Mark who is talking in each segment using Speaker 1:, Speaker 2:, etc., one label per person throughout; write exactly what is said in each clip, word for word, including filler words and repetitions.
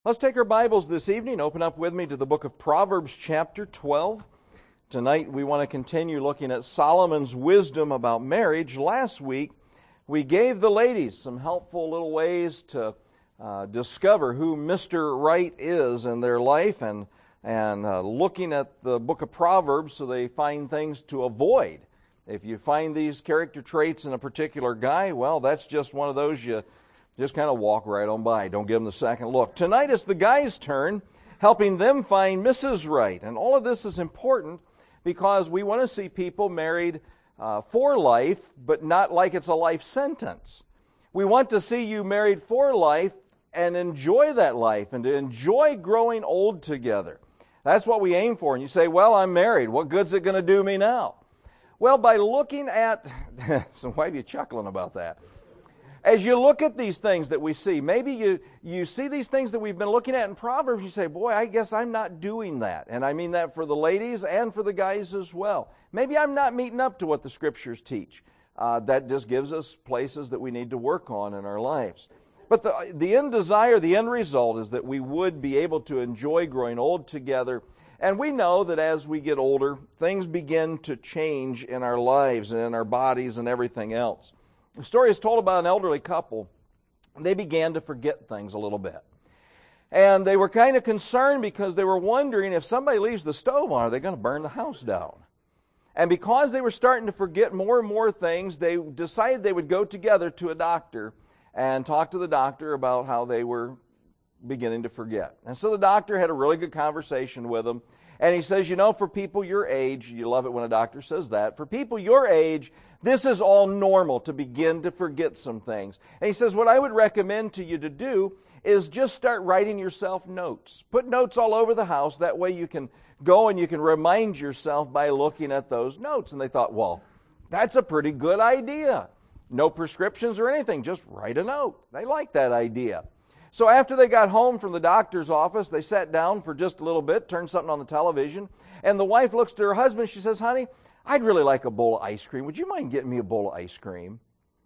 Speaker 1: Let's take our Bibles this evening. Open up with me to the book of Proverbs chapter twelve. Tonight we want to continue looking at Solomon's wisdom about marriage. Last week we gave the ladies some helpful little ways to uh, discover who Mister Right is in their life and, and uh, looking at the book of Proverbs so they find things to avoid. If you find these character traits in a particular guy, well, that's just one of those you just kind of walk right on by. Don't give them the second look. Tonight it's the guy's turn, helping them find Missus Right. And all of this is important because we want to see people married uh, for life, but not like it's a life sentence. We want to see you married for life and enjoy that life and to enjoy growing old together. That's what we aim for. And you say, well, I'm married. What good's it going to do me now? Well, by looking at... so why are you chuckling about that? As you look at these things that we see, maybe you, you see these things that we've been looking at in Proverbs, you say, boy, I guess I'm not doing that. And I mean that for the ladies and for the guys as well. Maybe I'm not meeting up to what the Scriptures teach. Uh, that just gives us places that we need to work on in our lives. But the, the end desire, the end result is that we would be able to enjoy growing old together. And we know that as we get older, things begin to change in our lives and in our bodies and everything else. The story is told about an elderly couple. They began to forget things a little bit. And they were kind of concerned because they were wondering if somebody leaves the stove on, are they going to burn the house down? And because they were starting to forget more and more things, they decided they would go together to a doctor and talk to the doctor about how they were beginning to forget. And so the doctor had a really good conversation with them. And he says, you know, for people your age, you love it when a doctor says that, for people your age, this is all normal to begin to forget some things. And he says, what I would recommend to you to do is just start writing yourself notes. Put notes all over the house. That way you can go and you can remind yourself by looking at those notes. And they thought, well, that's a pretty good idea. No prescriptions or anything, just write a note. They liked that idea. So after they got home from the doctor's office, they sat down for just a little bit, turned something on the television, and the wife looks to her husband. She says, honey, I'd really like a bowl of ice cream. Would you mind getting me a bowl of ice cream?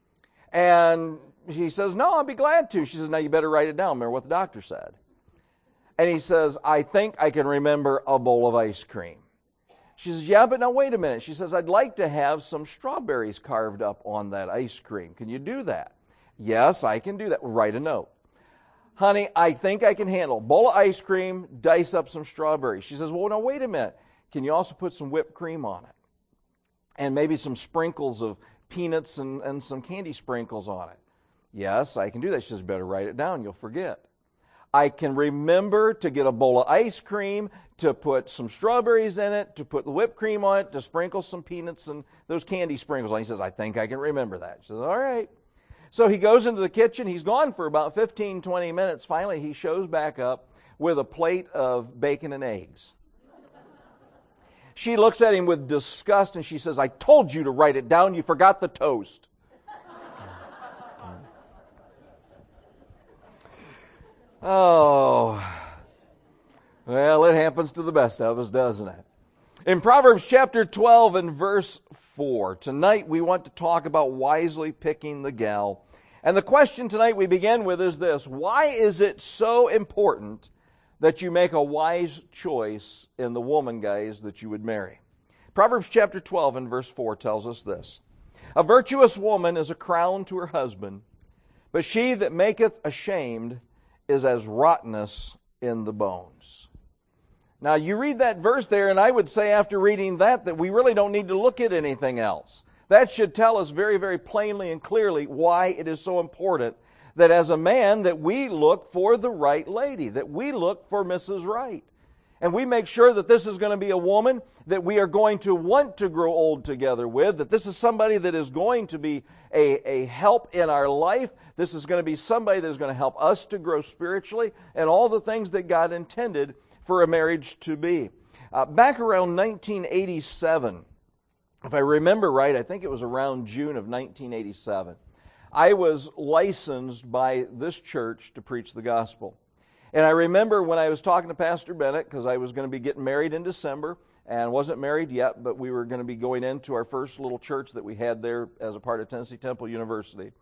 Speaker 1: And he says, no, I'll be glad to. She says, now you better write it down. Remember what the doctor said. And he says, I think I can remember a bowl of ice cream. She says, yeah, but now wait a minute. She says, I'd like to have some strawberries carved up on that ice cream. Can you do that? Yes, I can do that. Write a note. Honey, I think I can handle a bowl of ice cream, dice up some strawberries. She says, well, now wait a minute. Can you also put some whipped cream on it? And maybe some sprinkles of peanuts and, and some candy sprinkles on it. Yes, I can do that. She says, better write it down. You'll forget. I can remember to get a bowl of ice cream, to put some strawberries in it, to put the whipped cream on it, to sprinkle some peanuts and those candy sprinkles on it. He says, I think I can remember that. She says, all right. So he goes into the kitchen. He's gone for about fifteen, twenty minutes. Finally, he shows back up with a plate of bacon and eggs. She looks at him with disgust and she says, I told you to write it down. You forgot the toast. Oh, well, it happens to the best of us, doesn't it? In Proverbs chapter twelve and verse four, tonight we want to talk about wisely picking the gal. And the question tonight we begin with is this: why is it so important that you make a wise choice in the woman, guys, that you would marry? Proverbs chapter twelve and verse four tells us this: a virtuous woman is a crown to her husband, but she that maketh ashamed is as rottenness in the bones. Now, you read that verse there, and I would say after reading that, that we really don't need to look at anything else. That should tell us very, very plainly and clearly why it is so important that as a man that we look for the right lady, that we look for Missus Right. And we make sure that this is going to be a woman that we are going to want to grow old together with, that this is somebody that is going to be a, a help in our life. This is going to be somebody that is going to help us to grow spiritually and all the things that God intended for a marriage to be. Uh, back around nineteen eighty-seven, if I remember right, I think it was around June of nineteen eighty-seven, I was licensed by this church to preach the gospel. And I remember when I was talking to Pastor Bennett, because I was going to be getting married in December, and wasn't married yet, but we were going to be going into our first little church that we had there as a part of Tennessee Temple University.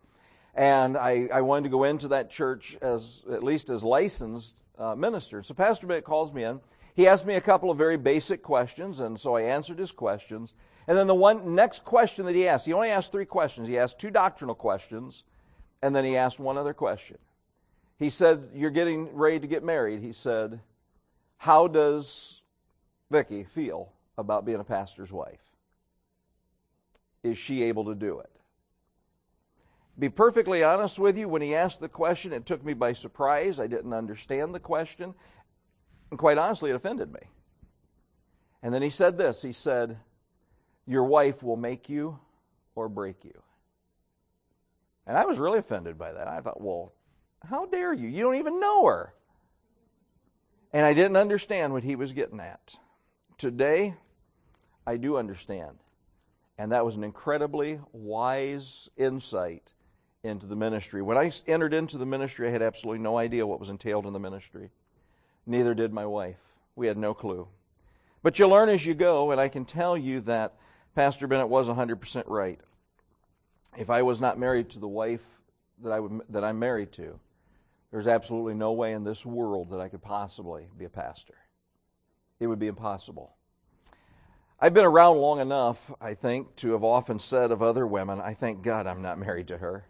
Speaker 1: And I, I wanted to go into that church as at least as licensed uh, minister. So Pastor Bennett calls me in. He asked me a couple of very basic questions, and so I answered his questions. And then the one next question that he asked, he only asked three questions. He asked two doctrinal questions, and then he asked one other question. He said, "You're getting ready to get married." He said, "How does Vicki feel about being a pastor's wife? Is she able to do it?" Be perfectly honest with you, when he asked the question, it took me by surprise. I didn't understand the question. And quite honestly, it offended me. And then he said this. He said, "Your wife will make you or break you." And I was really offended by that. I thought, well, how dare you? You don't even know her. And I didn't understand what he was getting at. Today, I do understand. And that was an incredibly wise insight into the ministry. When I entered into the ministry, I had absolutely no idea what was entailed in the ministry. Neither did my wife. We had no clue. But you learn as you go, and I can tell you that Pastor Bennett was one hundred percent right. If I was not married to the wife that, I would, that I'm married to, there's absolutely no way in this world that I could possibly be a pastor. It would be impossible. I've been around long enough, I think, to have often said of other women, "I thank God I'm not married to her.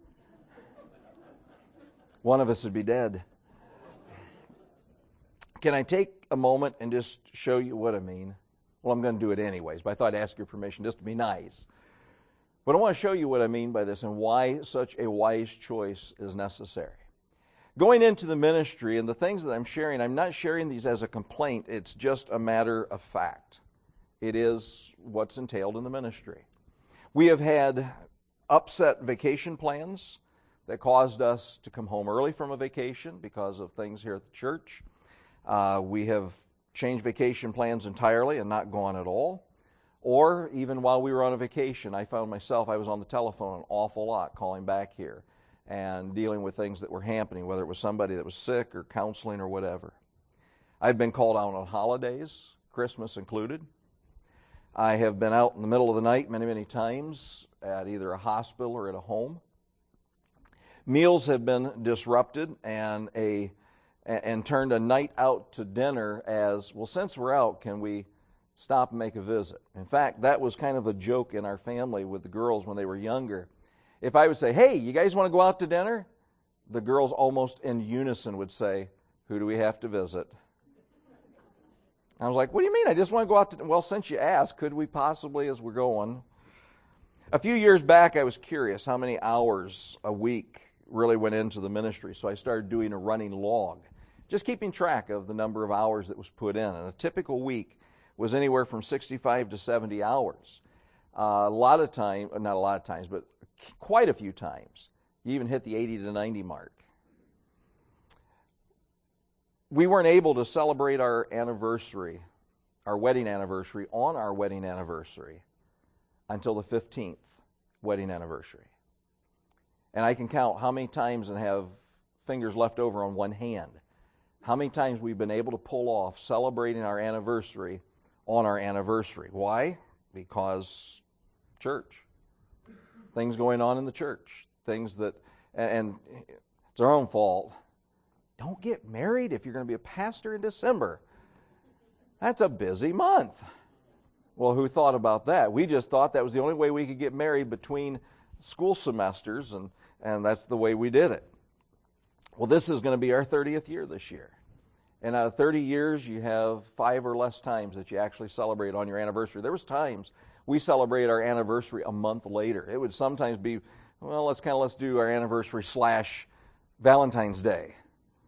Speaker 1: One of us would be dead." Can I take a moment and just show you what I mean? Well, I'm going to do it anyways, but I thought I'd ask your permission just to be nice. But I want to show you what I mean by this and why such a wise choice is necessary. Going into the ministry and the things that I'm sharing, I'm not sharing these as a complaint. It's just a matter of fact. It is what's entailed in the ministry. We have had upset vacation plans that caused us to come home early from a vacation because of things here at the church. Uh, we have changed vacation plans entirely and not gone at all. Or even while we were on a vacation, I found myself, I was on the telephone an awful lot calling back here and dealing with things that were happening, whether it was somebody that was sick or counseling or whatever. I've been called out on holidays, Christmas included. I have been out in the middle of the night many, many times at either a hospital or at a home. Meals have been disrupted and a and turned a night out to dinner as, well, since we're out, can we stop and make a visit? In fact, that was kind of a joke in our family with the girls when they were younger. If I would say, "Hey, you guys want to go out to dinner?" the girls almost in unison would say, "Who do we have to visit?" I was like, "What do you mean? I just want to go out to..." Well, since you asked, could we possibly as we're going? A few years back, I was curious how many hours a week really went into the ministry, so I started doing a running log, just keeping track of the number of hours that was put in. And a typical week was anywhere from sixty-five to seventy hours. Uh, a lot of times, not a lot of times, but quite a few times, you even hit the eighty to ninety mark. We weren't able to celebrate our anniversary, our wedding anniversary, on our wedding anniversary until the fifteenth wedding anniversary. And I can count how many times and have fingers left over on one hand, how many times we've been able to pull off celebrating our anniversary on our anniversary. Why? Because church. Things going on in the church. Things that, and it's our own fault. Don't get married if you're going to be a pastor in December. That's a busy month. Well, who thought about that? We just thought that was the only way we could get married between school semesters, and, and that's the way we did it. Well, this is going to be our thirtieth year this year. And out of thirty years, you have five or less times that you actually celebrate on your anniversary. There was times we celebrated our anniversary a month later. It would sometimes be, well, let's kind of let's do our anniversary slash Valentine's Day.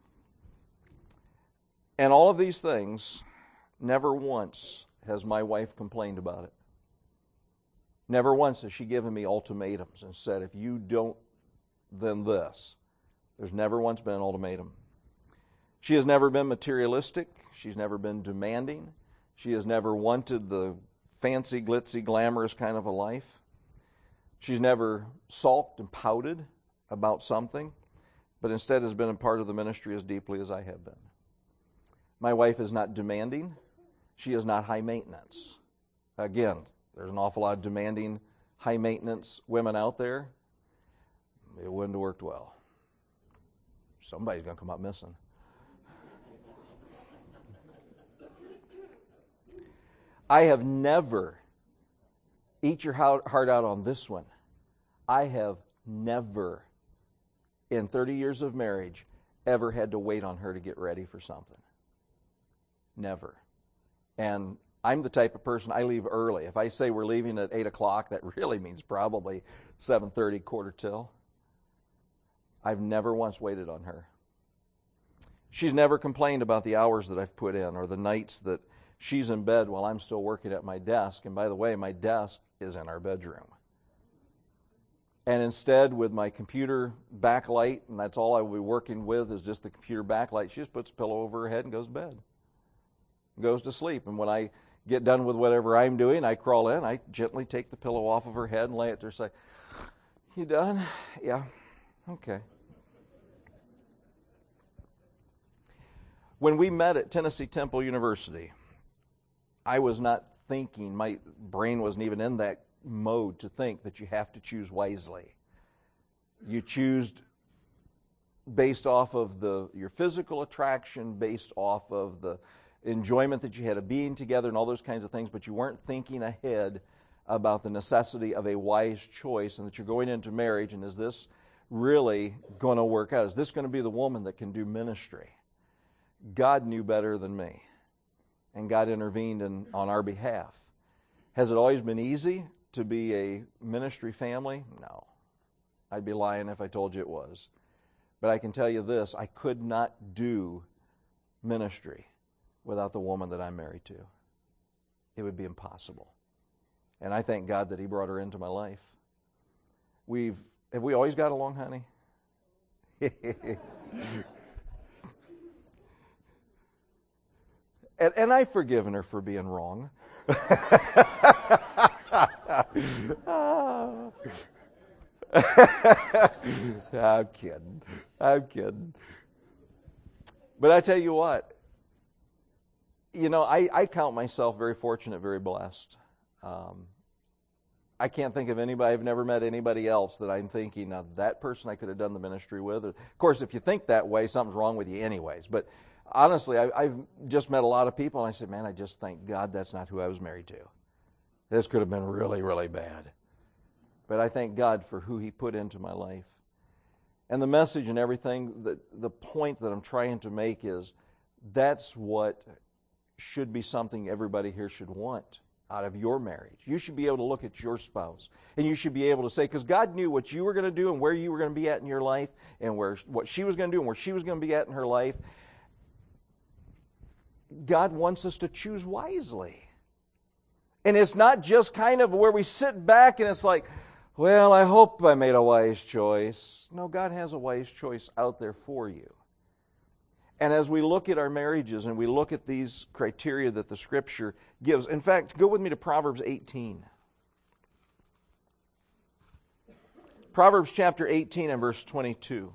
Speaker 1: And all of these things, never once has my wife complained about it. Never once has she given me ultimatums and said, "If you don't, then this." There's never once been an ultimatum. She has never been materialistic. She's never been demanding. She has never wanted the fancy, glitzy, glamorous kind of a life. She's never sulked and pouted about something, but instead has been a part of the ministry as deeply as I have been. My wife is not demanding. She is not high maintenance. Again, there's an awful lot of demanding, high maintenance women out there. it wouldn't have worked well. Somebody's going to come up missing. I have never, eat your heart out on this one, I have never, in thirty years of marriage, ever had to wait on her to get ready for something. Never. And I'm the type of person, I leave early. If I say we're leaving at eight o'clock, that really means probably seven thirty, quarter till. I've never once waited on her. She's never complained about the hours that I've put in or the nights that she's in bed while I'm still working at my desk. And by the way, my desk is in our bedroom. And instead, with my computer backlight, and that's all I will be working with is just the computer backlight, she just puts a pillow over her head and goes to bed. Goes to sleep. And when I get done with whatever I'm doing, I crawl in, I gently take the pillow off of her head and lay it to her and say, "You done?" "Yeah." "Okay." When we met at Tennessee Temple University, I was not thinking, my brain wasn't even in that mode to think that you have to choose wisely. You choose based off of the your physical attraction, based off of the enjoyment that you had of being together and all those kinds of things, but you weren't thinking ahead about the necessity of a wise choice and that you're going into marriage, and is this really going to work out? Is this going to be the woman that can do ministry? God knew better than me, and God intervened in, on our behalf. Has it always been easy to be a ministry family? No. I'd be lying if I told you it was. But I can tell you this, I could not do ministry without the woman that I'm married to. It would be impossible. And I thank God that He brought her into my life. We've have we always got along, honey? and, and I've forgiven her for being wrong. I'm kidding. I'm kidding. But I tell you what, you know, I, I count myself very fortunate, very blessed. Um, I can't think of anybody, I've never met anybody else that I'm thinking, now that person I could have done the ministry with. Of course, if you think that way, something's wrong with you anyways. But honestly, I, I've just met a lot of people, and I said, man, I just thank God that's not who I was married to. This could have been really, really bad. But I thank God for who He put into my life. And the message and everything, the, the point that I'm trying to make is that's what should be something everybody here should want out of your marriage. You should be able to look at your spouse, and you should be able to say, because God knew what you were going to do and where you were going to be at in your life, and where what she was going to do and where she was going to be at in her life. God wants us to choose wisely. And it's not just kind of where we sit back and it's like, well, I hope I made a wise choice. No, God has a wise choice out there for you. And as we look at our marriages and we look at these criteria that the Scripture gives, in fact, go with me to Proverbs eighteen. Proverbs chapter eighteen and verse twenty-two.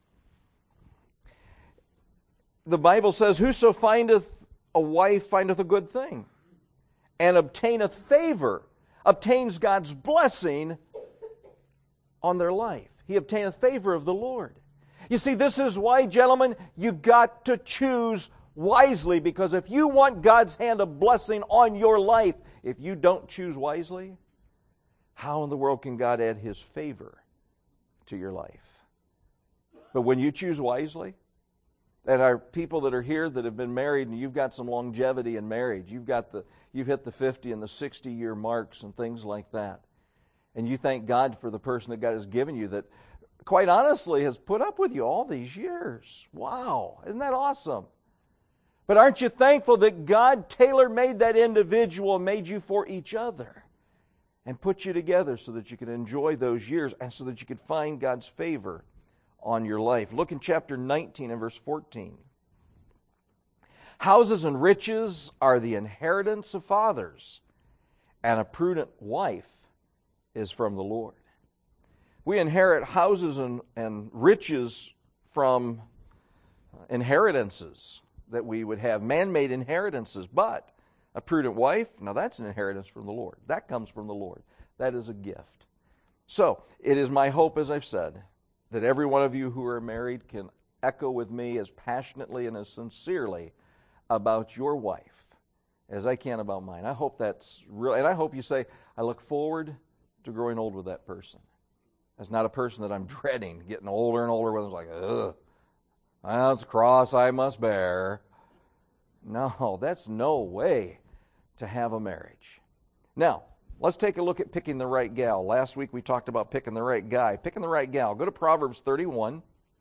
Speaker 1: The Bible says, "Whoso findeth a wife findeth a good thing, and obtaineth favor," obtains God's blessing on their life. He obtaineth favor of the Lord. You see, this is why, gentlemen, you got to choose wisely, because if you want God's hand of blessing on your life, if you don't choose wisely, how in the world can God add His favor to your life? But when you choose wisely, and our people that are here that have been married, and you've got some longevity in marriage, you've got the you've hit the fifty and the sixty year marks and things like that, and you thank God for the person that God has given you that, quite honestly, has put up with you all these years. Wow, isn't that awesome? But aren't you thankful that God tailor-made that individual and made you for each other and put you together so that you could enjoy those years and so that you could find God's favor on your life? Look in chapter nineteen and verse fourteen. "Houses and riches are the inheritance of fathers, and a prudent wife is from the Lord." We inherit houses and, and riches from inheritances that we would have, man-made inheritances, but a prudent wife, now that's an inheritance from the Lord. That comes from the Lord. That is a gift. So, it is my hope, as I've said, that every one of you who are married can echo with me as passionately and as sincerely about your wife as I can about mine. I hope that's real, and I hope you say, I look forward to growing old with that person. That's not a person that I'm dreading, getting older and older with. It's like, ugh, that's a cross I must bear. No, that's no way to have a marriage. Now, let's take a look at picking the right gal. Last week we talked about picking the right guy. Picking the right gal. Go to Proverbs thirty-one.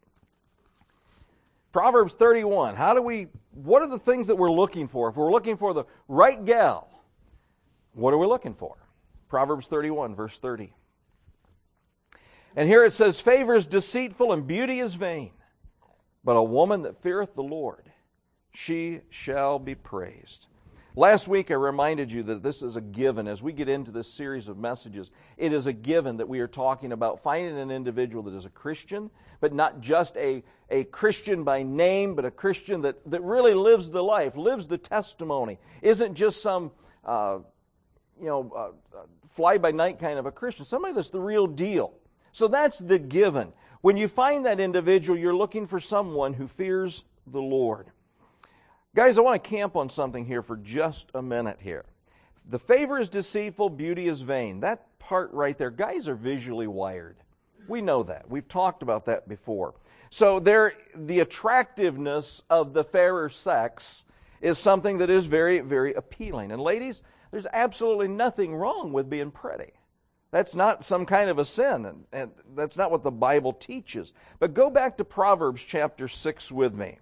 Speaker 1: Proverbs thirty-one. How do we, what are the things that we're looking for? If we're looking for the right gal, what are we looking for? Proverbs thirty-one, verse thirty. And here it says, favor is deceitful and beauty is vain, but a woman that feareth the Lord, she shall be praised. Last week I reminded you that this is a given. As we get into this series of messages, it is a given that we are talking about finding an individual that is a Christian, but not just a, a Christian by name, but a Christian that, that really lives the life, lives the testimony, isn't just some uh, you know uh, fly-by-night kind of a Christian, somebody that's the real deal. So that's the given. When you find that individual, you're looking for someone who fears the Lord. Guys, I want to camp on something here for just a minute here. The favor is deceitful, beauty is vain. That part right there, guys are visually wired. We know that. We've talked about that before. So there, the attractiveness of the fairer sex is something that is very, very appealing. And ladies, there's absolutely nothing wrong with being pretty. That's not some kind of a sin, and, and that's not what the Bible teaches. But go back to Proverbs chapter six with me.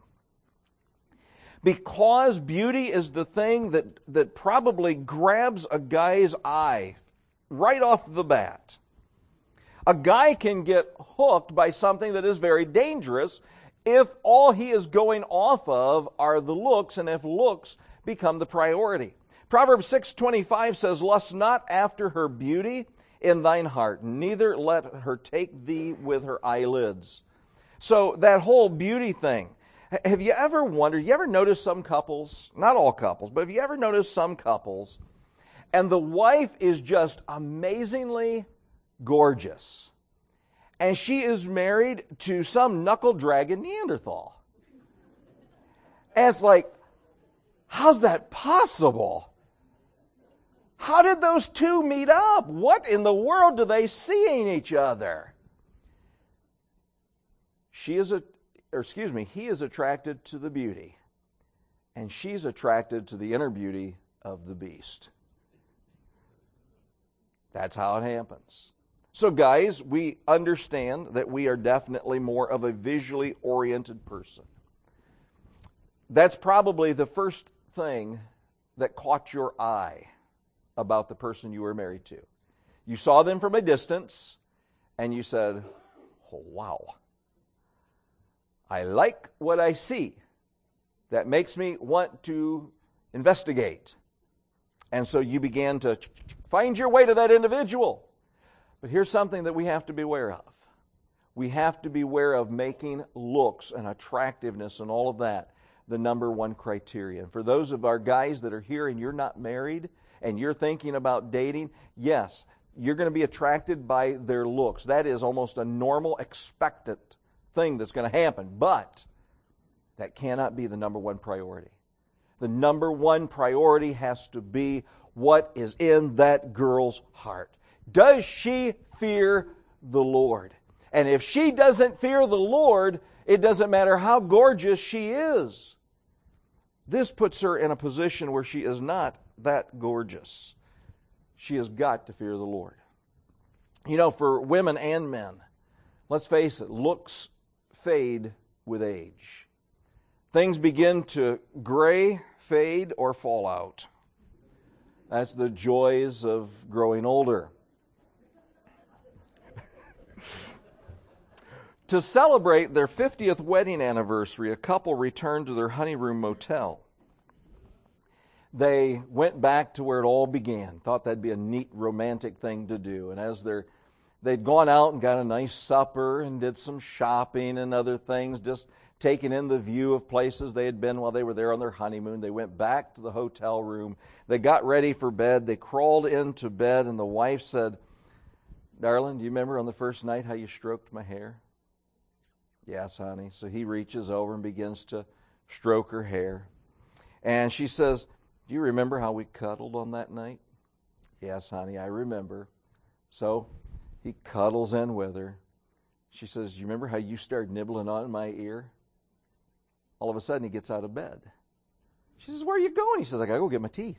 Speaker 1: Because beauty is the thing that, that probably grabs a guy's eye right off the bat. A guy can get hooked by something that is very dangerous if all he is going off of are the looks, and if looks become the priority. Proverbs six twenty-five says, lust not after her beauty in thine heart, neither let her take thee with her eyelids. So that whole beauty thing, have you ever wondered, you ever noticed some couples, not all couples, but have you ever noticed some couples, and the wife is just amazingly gorgeous, and she is married to some knuckle-dragging Neanderthal? And it's like, how's that possible? How did those two meet up? What in the world do they see in each other? She is a Or excuse me, he is attracted to the beauty, and she's attracted to the inner beauty of the beast. That's how it happens. So guys, we understand that we are definitely more of a visually oriented person. That's probably the first thing that caught your eye about the person you were married to. You saw them from a distance, and you said, oh, wow. I like what I see. That makes me want to investigate. And so you began to find your way to that individual. But here's something that we have to be aware of. We have to be aware of making looks and attractiveness and all of that the number one criteria. And for those of our guys that are here and you're not married and you're thinking about dating, yes, you're going to be attracted by their looks. That is almost a normal, expected thing that's going to happen, but that cannot be the number one priority. The number one priority has to be what is in that girl's heart. Does she fear the Lord? And if she doesn't fear the Lord, it doesn't matter how gorgeous she is. This puts her in a position where she is not that gorgeous. She has got to fear the Lord. You know, for women and men, let's face it, looks fade with age. Things begin to gray, fade, or fall out. That's the joys of growing older. To celebrate their fiftieth wedding anniversary, a couple returned to their honeymoon motel. They went back to where it all began, thought that'd be a neat romantic thing to do. And as they're They'd gone out and got a nice supper and did some shopping and other things, just taking in the view of places they had been while they were there on their honeymoon. They went back to the hotel room. They got ready for bed. They crawled into bed, and the wife said, darling, do you remember on the first night how you stroked my hair? Yes, honey. So he reaches over and begins to stroke her hair. And she says, do you remember how we cuddled on that night? Yes, honey, I remember. So he cuddles in with her. She says, you remember how you started nibbling on my ear? All of a sudden he gets out of bed. She says, where are you going? He says, I got to go get my teeth.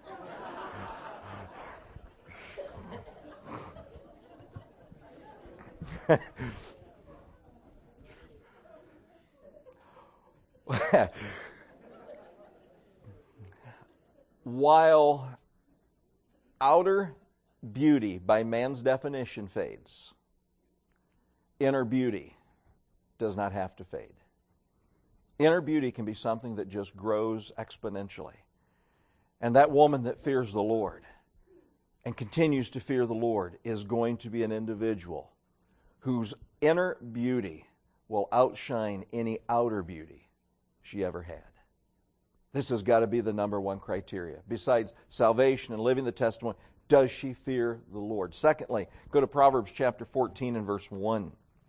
Speaker 1: While outer beauty, by man's definition, fades, inner beauty does not have to fade. Inner beauty can be something that just grows exponentially. And that woman that fears the Lord and continues to fear the Lord is going to be an individual whose inner beauty will outshine any outer beauty she ever had. This has got to be the number one criteria. Besides salvation and living the testimony, does she fear the Lord? Secondly, go to Proverbs chapter fourteen and verse one.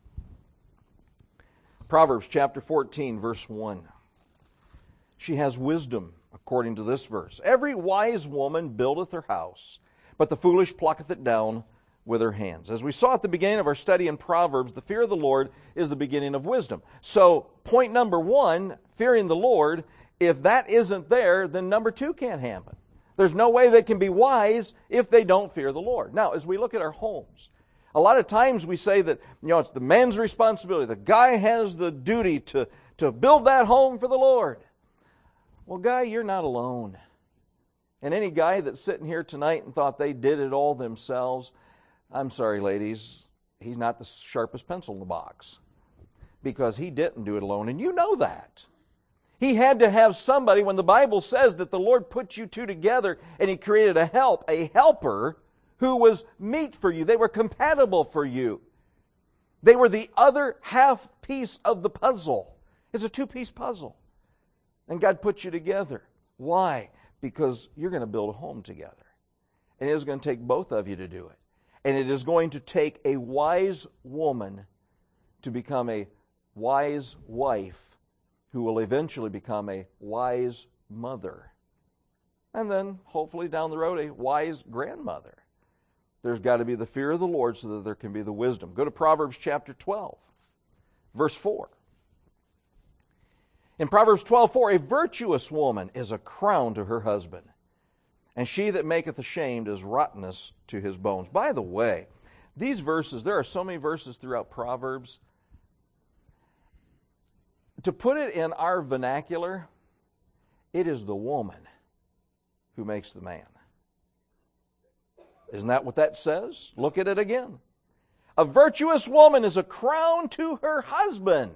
Speaker 1: Proverbs chapter fourteen, verse one. She has wisdom, according to this verse. Every wise woman buildeth her house, but the foolish plucketh it down with her hands. As we saw at the beginning of our study in Proverbs, the fear of the Lord is the beginning of wisdom. So, point number one, fearing the Lord, if that isn't there, then number two can't happen. There's no way they can be wise if they don't fear the Lord. Now, as we look at our homes, a lot of times we say that, you know, it's the man's responsibility. The guy has the duty to, to build that home for the Lord. Well, guy, you're not alone. And any guy that's sitting here tonight and thought they did it all themselves, I'm sorry, ladies, he's not the sharpest pencil in the box. Because he didn't do it alone, and you know that. He had to have somebody, when the Bible says that the Lord put you two together and He created a help, a helper who was meet for you. They were compatible for you. They were the other half piece of the puzzle. It's a two-piece puzzle. And God put you together. Why? Because you're going to build a home together. And it is going to take both of you to do it. And it is going to take a wise woman to become a wise wife who will eventually become a wise mother. And then, hopefully down the road, a wise grandmother. There's got to be the fear of the Lord so that there can be the wisdom. Go to Proverbs chapter twelve, verse four. In Proverbs twelve four, a virtuous woman is a crown to her husband, and she that maketh ashamed is rottenness to his bones. By the way, these verses, there are so many verses throughout Proverbs. To put it in our vernacular, it is the woman who makes the man. Isn't that what that says? Look at it again. A virtuous woman is a crown to her husband.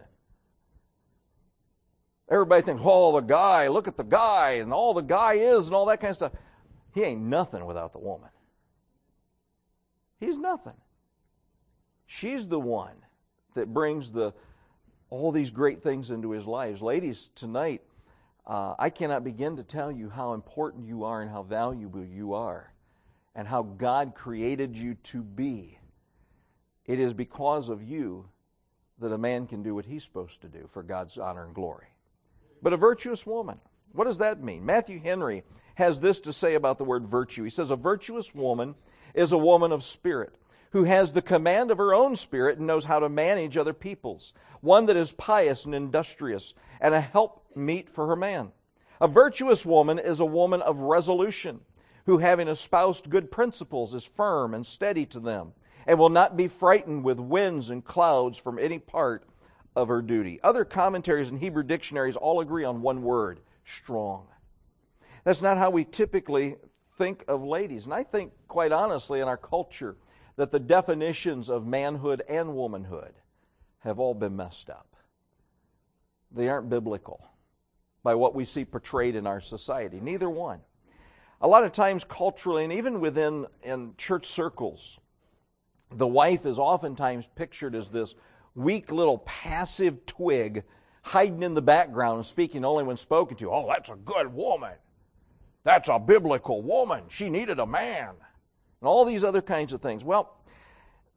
Speaker 1: Everybody thinks, oh, the guy, look at the guy, and all the guy is, and all that kind of stuff. He ain't nothing without the woman. He's nothing. She's the one that brings the all these great things into his lives. Ladies, tonight, uh, I cannot begin to tell you how important you are and how valuable you are and how God created you to be. It is because of you that a man can do what he's supposed to do for God's honor and glory. But a virtuous woman, what does that mean? Matthew Henry has this to say about the word virtue. He says, a virtuous woman is a woman of spirit, who has the command of her own spirit and knows how to manage other people's, one that is pious and industrious, and a helpmeet for her man. A virtuous woman is a woman of resolution, who having espoused good principles is firm and steady to them, and will not be frightened with winds and clouds from any part of her duty. Other commentaries and Hebrew dictionaries all agree on one word, strong. That's not how we typically think of ladies. And I think, quite honestly, in our culture, that the definitions of manhood and womanhood have all been messed up. They aren't biblical by what we see portrayed in our society. Neither one. A lot of times culturally, and even within in church circles, the wife is oftentimes pictured as this weak little passive twig hiding in the background and speaking only when spoken to. Oh, that's a good woman. That's a biblical woman. She needed a man. And all these other kinds of things. Well,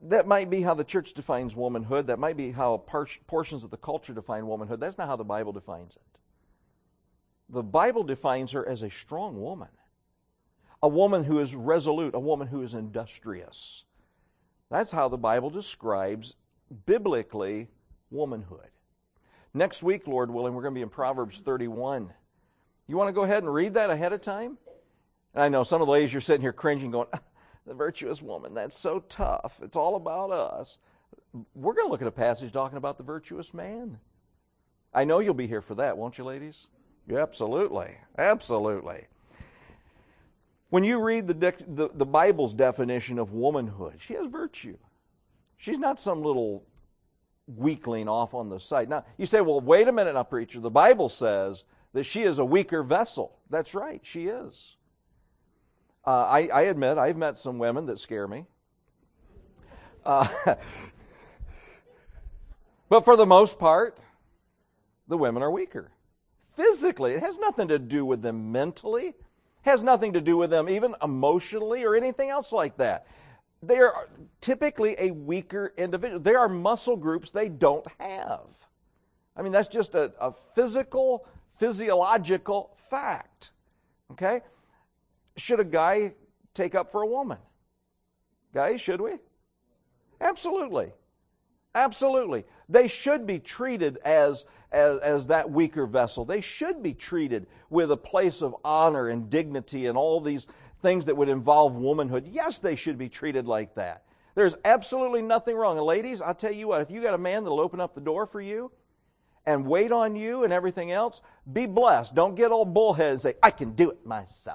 Speaker 1: that might be how the church defines womanhood. That might be how par- portions of the culture define womanhood. That's not how the Bible defines it. The Bible defines her as a strong woman, a woman who is resolute, a woman who is industrious. That's how the Bible describes, biblically, womanhood. Next week, Lord willing, we're going to be in Proverbs thirty-one. You want to go ahead and read that ahead of time? And I know some of the ladies, you're sitting here cringing going, the virtuous woman, that's so tough. It's all about us. We're going to look at a passage talking about the virtuous man. I know you'll be here for that, won't you, ladies? Yeah, absolutely. Absolutely. When you read the, the, the Bible's definition of womanhood, she has virtue. She's not some little weakling off on the side. Now, you say, well, wait a minute now, preacher. The Bible says that she is a weaker vessel. That's right, she is. Uh, I, I admit, I've met some women that scare me. Uh, but for the most part, the women are weaker. Physically, it has nothing to do with them mentally. It has nothing to do with them even emotionally or anything else like that. They are typically a weaker individual. There are muscle groups they don't have. I mean, that's just a, a physical, physiological fact. Okay? Should a guy take up for a woman? Guys, should we? Absolutely. Absolutely. They should be treated as, as, as that weaker vessel. They should be treated with a place of honor and dignity and all these things that would involve womanhood. Yes, they should be treated like that. There's absolutely nothing wrong. And ladies, I'll tell you what, if you got a man that'll open up the door for you and wait on you and everything else, be blessed. Don't get all bullheaded and say, I can do it myself.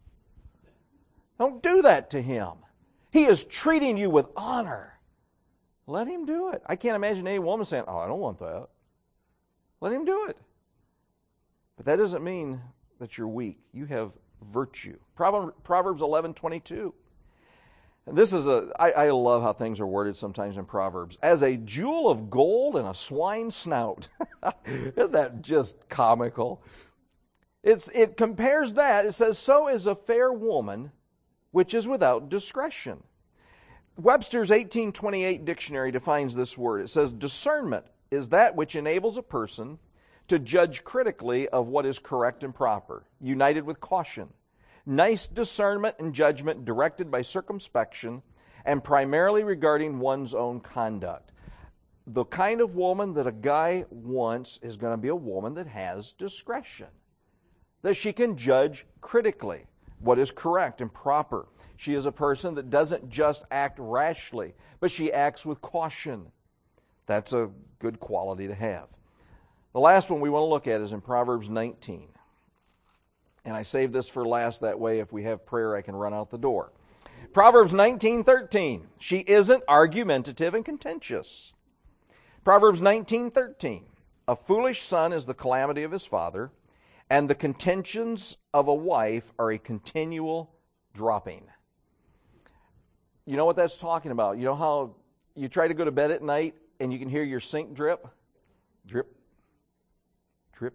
Speaker 1: Don't do that to him. He is treating you with honor. Let him do it. I can't imagine any woman saying, oh, I don't want that. Let him do it. But that doesn't mean that you're weak. You have virtue. Proverbs eleven twenty-two. And this is a, I, I love how things are worded sometimes in Proverbs. As a jewel of gold in a swine's snout. Isn't that just comical? It's, it compares that. It says, so is a fair woman which is without discretion. Webster's eighteen twenty-eight dictionary defines this word. It says, discernment is that which enables a person to judge critically of what is correct and proper, united with caution. Nice discernment and judgment directed by circumspection and primarily regarding one's own conduct. The kind of woman that a guy wants is going to be a woman that has discretion, that she can judge critically what is correct and proper. She is a person that doesn't just act rashly, but she acts with caution. That's a good quality to have. The last one we want to look at is in Proverbs nineteen. And I saved this for last, that way if we have prayer I can run out the door. Proverbs nineteen thirteen. She isn't argumentative and contentious. Proverbs nineteen thirteen. A foolish son is the calamity of his father, and the contentions of a wife are a continual dropping. You know what that's talking about? You know how you try to go to bed at night and you can hear your sink drip? Drip, drip,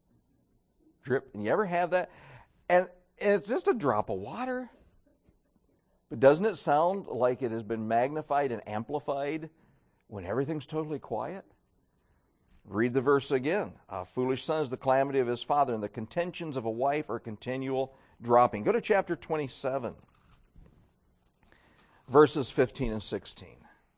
Speaker 1: drip. And you ever have that? And, and it's just a drop of water. But doesn't it sound like it has been magnified and amplified when everything's totally quiet? Read the verse again. A foolish son is the calamity of his father, and the contentions of a wife are continual dropping. Go to chapter twenty-seven, verses fifteen and sixteen.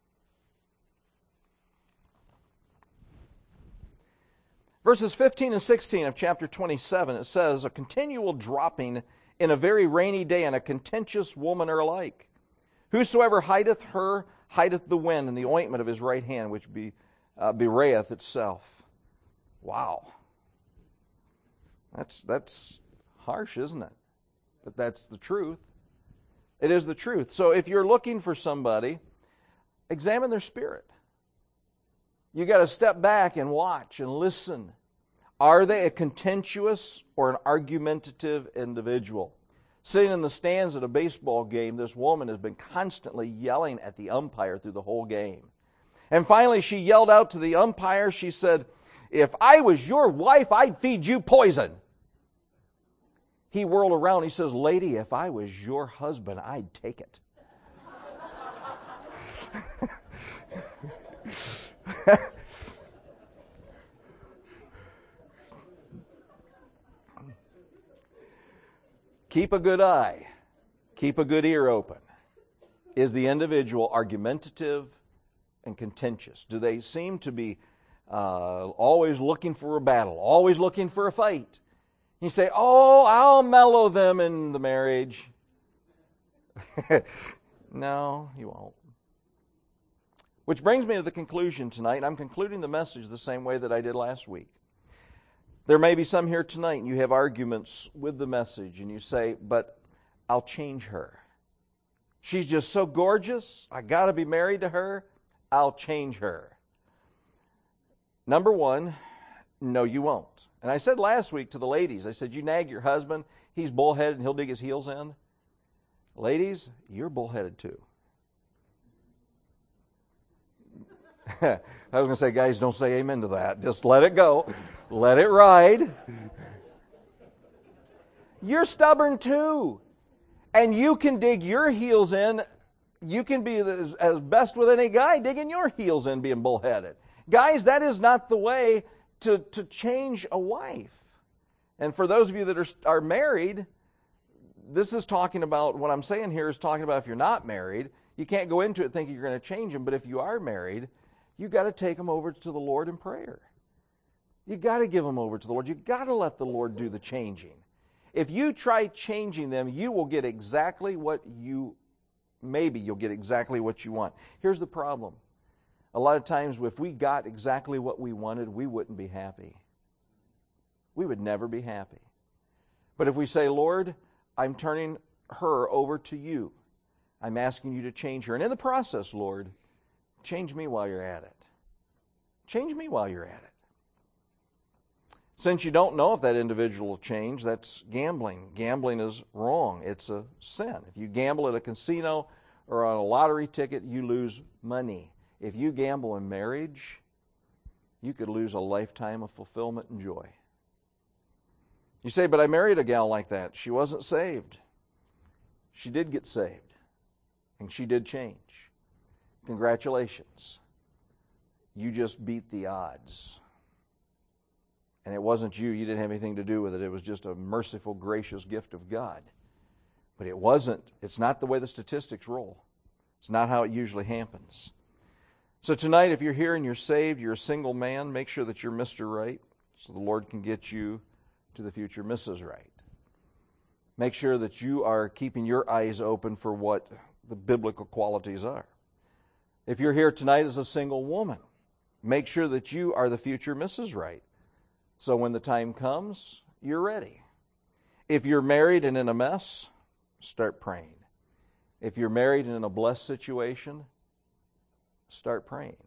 Speaker 1: Verses fifteen and sixteen of chapter twenty-seven, it says, a continual dropping in a very rainy day, and a contentious woman are alike. Whosoever hideth her, hideth the wind, and the ointment of his right hand, which be, uh, bewrayeth itself. Wow. That's, that's harsh, isn't it? But that's the truth. It is the truth. So if you're looking for somebody, examine their spirit. You got to step back and watch and listen. Are they a contentious or an argumentative individual? Sitting in the stands at a baseball game, this woman has been constantly yelling at the umpire through the whole game. And finally, she yelled out to the umpire, she said, if I was your wife, I'd feed you poison. He whirled around, he says, lady, if I was your husband, I'd take it. Keep a good eye. Keep a good ear open. Is the individual argumentative and contentious? Do they seem to be uh, always looking for a battle, always looking for a fight? You say, oh, I'll mellow them in the marriage. No, you won't. Which brings me to the conclusion tonight. I'm concluding the message the same way that I did last week. There may be some here tonight and you have arguments with the message and you say, but I'll change her. She's just so gorgeous. I got to be married to her. I'll change her. Number one, no, you won't. And I said last week to the ladies, I said, you nag your husband, he's bullheaded and he'll dig his heels in. Ladies, you're bullheaded too. I was going to say, guys, don't say amen to that. Just let it go. Let it ride. You're stubborn too. And you can dig your heels in. You can be as, as best with any guy digging your heels in being bullheaded. Guys, that is not the way to, to change a wife. And for those of you that are, are married, this is talking about, what I'm saying here is talking about if you're not married, you can't go into it thinking you're going to change them. But if you are married, you've got to take them over to the Lord in prayer. You've got to give them over to the Lord. You've got to let the Lord do the changing. If you try changing them, you will get exactly what you, maybe you'll get exactly what you want. Here's the problem. A lot of times if we got exactly what we wanted, we wouldn't be happy. We would never be happy. But if we say, Lord, I'm turning her over to you. I'm asking you to change her. And in the process, Lord, change me while you're at it. Change me while you're at it. Since you don't know if that individual will change, that's gambling. Gambling is wrong. It's a sin. If you gamble at a casino or on a lottery ticket, you lose money. If you gamble in marriage, you could lose a lifetime of fulfillment and joy. You say, but I married a gal like that. She wasn't saved. She did get saved. And she did change. Congratulations. You just beat the odds. And it wasn't you. You didn't have anything to do with it. It was just a merciful, gracious gift of God. But it wasn't. It's not the way the statistics roll. It's not how it usually happens. So tonight, if you're here and you're saved, you're a single man, make sure that you're Mister Right so the Lord can get you to the future Missus Right. Make sure that you are keeping your eyes open for what the biblical qualities are. If you're here tonight as a single woman, make sure that you are the future Missus Right. So when the time comes, you're ready. If you're married and in a mess, start praying. If you're married and in a blessed situation, start praying.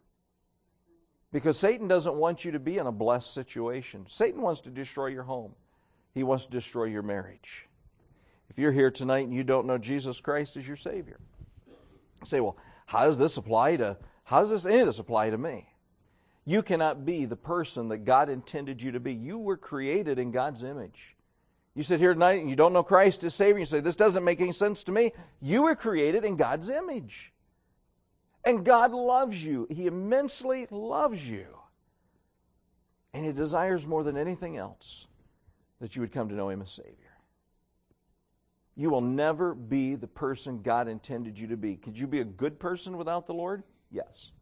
Speaker 1: Because Satan doesn't want you to be in a blessed situation. Satan wants to destroy your home. He wants to destroy your marriage. If you're here tonight and you don't know Jesus Christ as your Savior, you say, well, how does this apply to, how does this, any of this apply to me? You cannot be the person that God intended you to be. You were created in God's image. You sit here tonight and you don't know Christ as Savior, and you say, this doesn't make any sense to me. You were created in God's image. And God loves you. He immensely loves you. And He desires more than anything else that you would come to know Him as Savior. You will never be the person God intended you to be. Could you be a good person without the Lord? Yes.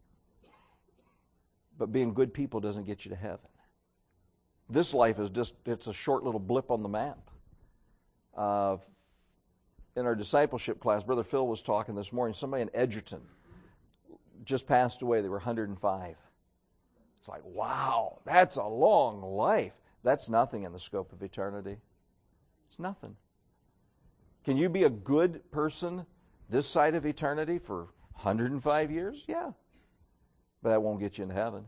Speaker 1: But being good people doesn't get you to heaven. This life is just, it's a short little blip on the map. Uh, in our discipleship class, Brother Phil was talking this morning, somebody in Edgerton just passed away. They were one hundred five. It's like, wow, that's a long life. That's nothing in the scope of eternity. It's nothing. Can you be a good person this side of eternity for one hundred five years? Yeah. But that won't get you into heaven.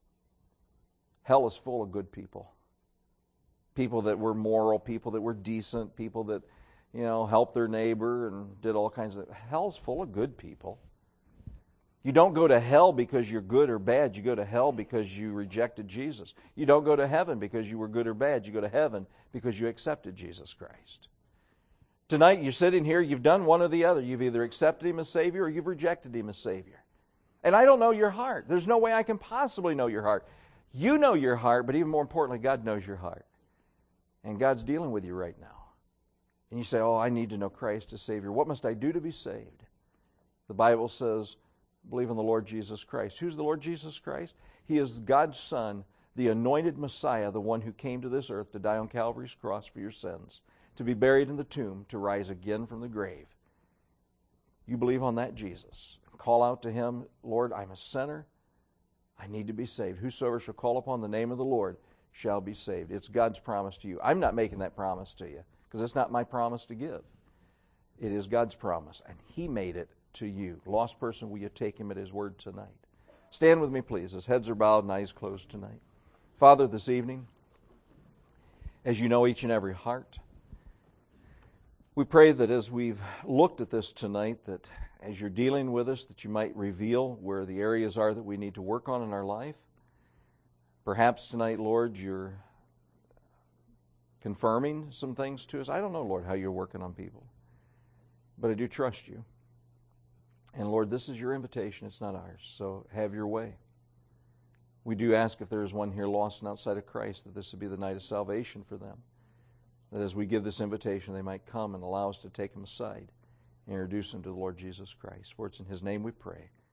Speaker 1: Hell is full of good people. People that were moral, people that were decent, people that, you know, helped their neighbor and did all kinds of... Hell's full of good people. You don't go to hell because you're good or bad. You go to hell because you rejected Jesus. You don't go to heaven because you were good or bad. You go to heaven because you accepted Jesus Christ. Tonight, you're sitting here, you've done one or the other. You've either accepted Him as Savior or you've rejected Him as Savior. And I don't know your heart. There's no way I can possibly know your heart. You know your heart, but even more importantly, God knows your heart. And God's dealing with you right now. And you say, oh, I need to know Christ as Savior. What must I do to be saved? The Bible says, believe in the Lord Jesus Christ. Who's the Lord Jesus Christ? He is God's Son, the anointed Messiah, the one who came to this earth to die on Calvary's cross for your sins, to be buried in the tomb, to rise again from the grave. You believe on that Jesus. Call out to Him, Lord, I'm a sinner. I need to be saved. Whosoever shall call upon the name of the Lord shall be saved. It's God's promise to you. I'm not making that promise to you because it's not my promise to give. It is God's promise, and He made it to you. Lost person, will you take Him at His word tonight? Stand with me, please, as heads are bowed and eyes closed tonight. Father, this evening, as you know each and every heart, we pray that as we've looked at this tonight, that as you're dealing with us, that you might reveal where the areas are that we need to work on in our life. Perhaps tonight, Lord, you're confirming some things to us. I don't know, Lord, how you're working on people, but I do trust you. And Lord, this is your invitation. It's not ours. So have your way. We do ask if there is one here lost and outside of Christ, that this would be the night of salvation for them. That as we give this invitation, they might come and allow us to take them aside and introduce them to the Lord Jesus Christ. For it's in His name we pray.